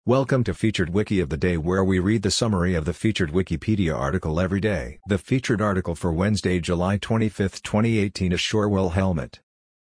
Welcome to Featured Wiki of the Day, where we read the summary of the featured Wikipedia article every day. The featured article for Wednesday, July 25, 2018 is Shorewell Helmet.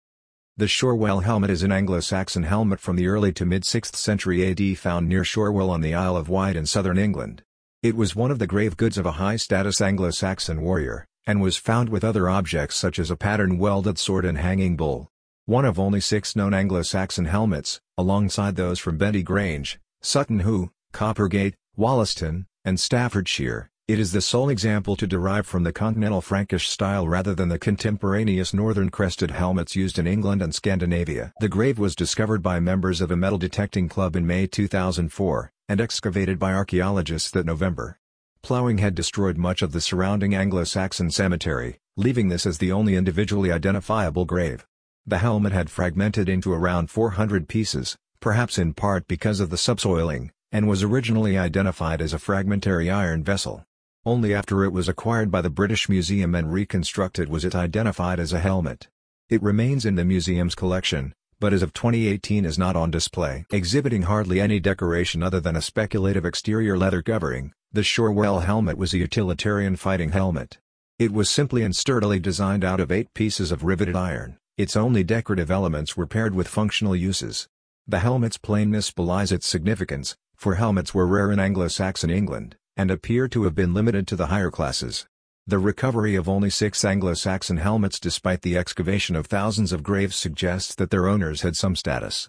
The Shorewell helmet is an Anglo-Saxon helmet from the early to mid-6th century AD found near Shorewell on the Isle of Wight in southern England. It was one of the grave goods of a high-status Anglo-Saxon warrior, and was found with other objects such as a pattern welded sword and hanging bull. One of only 6 known Anglo-Saxon helmets, alongside those from Benty Grange, Sutton Hoo, Coppergate, Wollaston, and Staffordshire, it is the sole example to derive from the continental Frankish style rather than the contemporaneous northern crested helmets used in England and Scandinavia. The grave was discovered by members of a metal detecting club in May 2004, and excavated by archaeologists that November. Ploughing had destroyed much of the surrounding Anglo-Saxon cemetery, leaving this as the only individually identifiable grave. The helmet had fragmented into around 400 pieces, perhaps in part because of the subsoiling, and was originally identified as a fragmentary iron vessel. Only after it was acquired by the British Museum and reconstructed was it identified as a helmet. It remains in the museum's collection, but as of 2018 is not on display. Exhibiting hardly any decoration other than a speculative exterior leather covering, the Shorewell helmet was a utilitarian fighting helmet. It was simply and sturdily designed out of 8 pieces of riveted iron. Its only decorative elements were paired with functional uses. The helmet's plainness belies its significance, for helmets were rare in Anglo-Saxon England, and appear to have been limited to the higher classes. The recovery of only 6 Anglo-Saxon helmets despite the excavation of thousands of graves suggests that their owners had some status.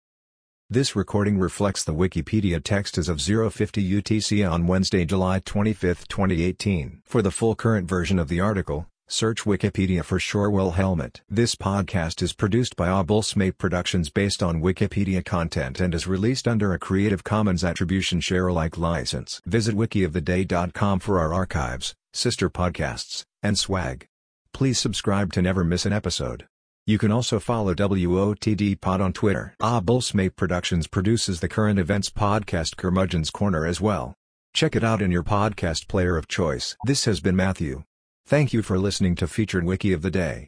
This recording reflects the Wikipedia text as of 0:50 UTC on Wednesday, July 25, 2018. For the full current version of the article, search Wikipedia for Shorewell helmet. This podcast is produced by Obulsmate Productions based on Wikipedia content and is released under a Creative Commons Attribution Share Alike license. Visit wikioftheday.com for our archives, sister podcasts, and swag. Please subscribe to never miss an episode. You can also follow WOTD Pod on Twitter. Obulsmate Productions produces the current events podcast Curmudgeon's Corner as well. Check it out in your podcast player of choice. This has been Matthew. Thank you for listening to Featured Wiki of the Day.